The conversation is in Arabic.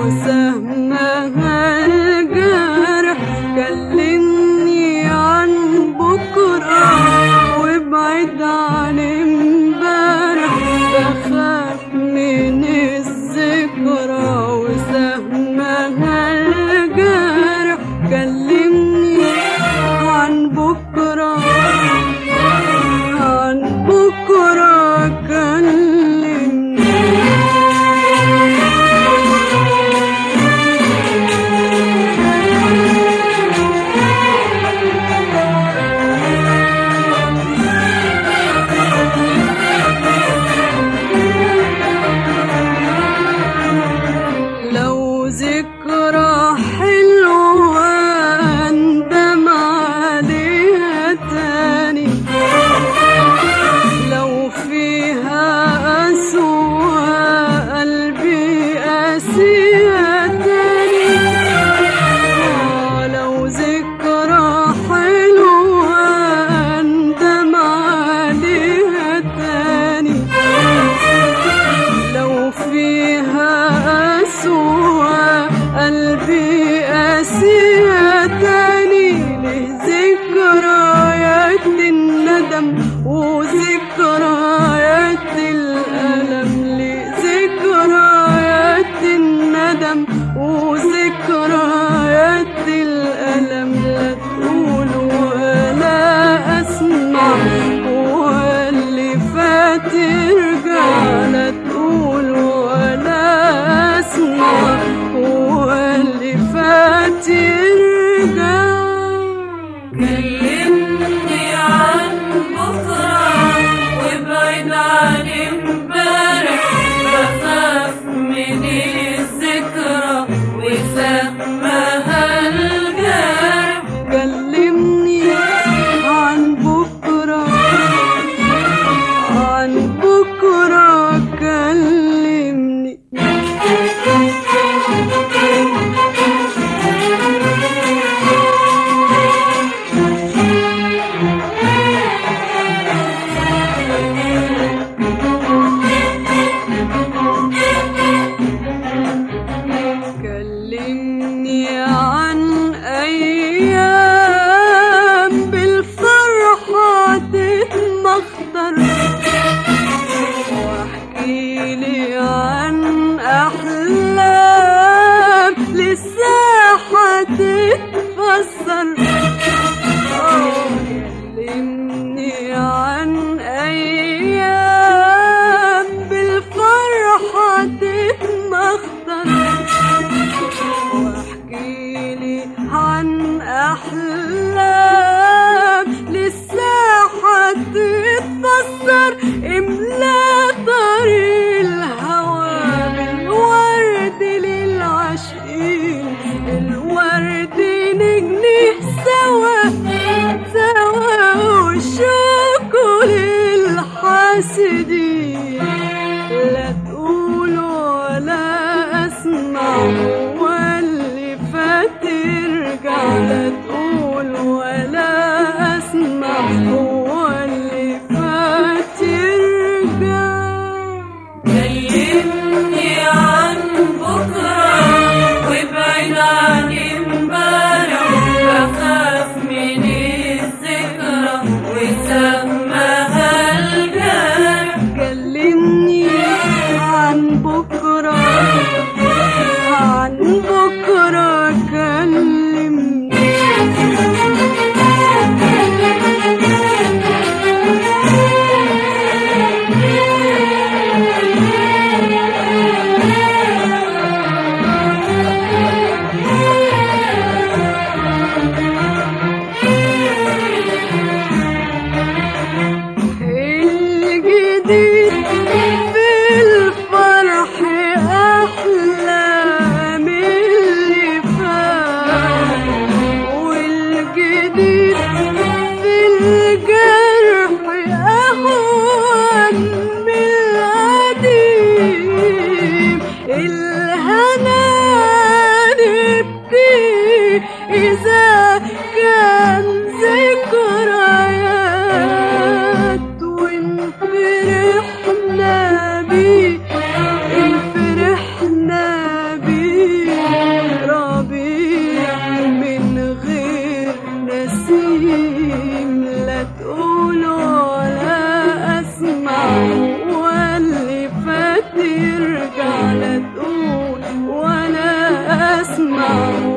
وسهمها الجرح. كلمني عن بكرة وابعد عن امبارح، بخاف من الذكرى وسهمها الجرح. كلمني عن بكرة، عن بكرة كلمني. لو ذكرى حلوة أندم عليها تاني، لو فيها أسوأ قلبي قاسيها تاني. لو ذكرى حلوة أندم عليها تاني، لو فيها أسوأ قلبي قاسيها تاني. ليه ذكريات الندم وذكريات الألم، ليه ذكريات الندم وذكريات الألم. لا تقول ولا أسمع واللي فات يرجع، لا تقول ولا أسمع واللي فات يرجع. كلمني عن بكرة وابعد عن امبارح، بخاف من الذكرى وسهمها الجرح. كلمني عن بكرة، عن بكرة كلمني. كلمني عن أيام بالفرحة تتمخضر، واحكيلي عن أحلام للساحة تتفسر. كلمني عن أيام بالفرحة تتمخضر، واحكيلي عن أحلام للساحة تتفسر. املا طريق الهوى بالورد للعاشقين، الورد نجني سوا سوا والشوق للحاسدين. لا تقول ولا أسمع واللي فات يرجع، لا تقول ولا أسمع واللي فات يرجع. كلمني عن بكرة وابعد عن امبارح، بخاف من الذكرى وسهمها الجرح. كلمني عن بكرة، عن أسمع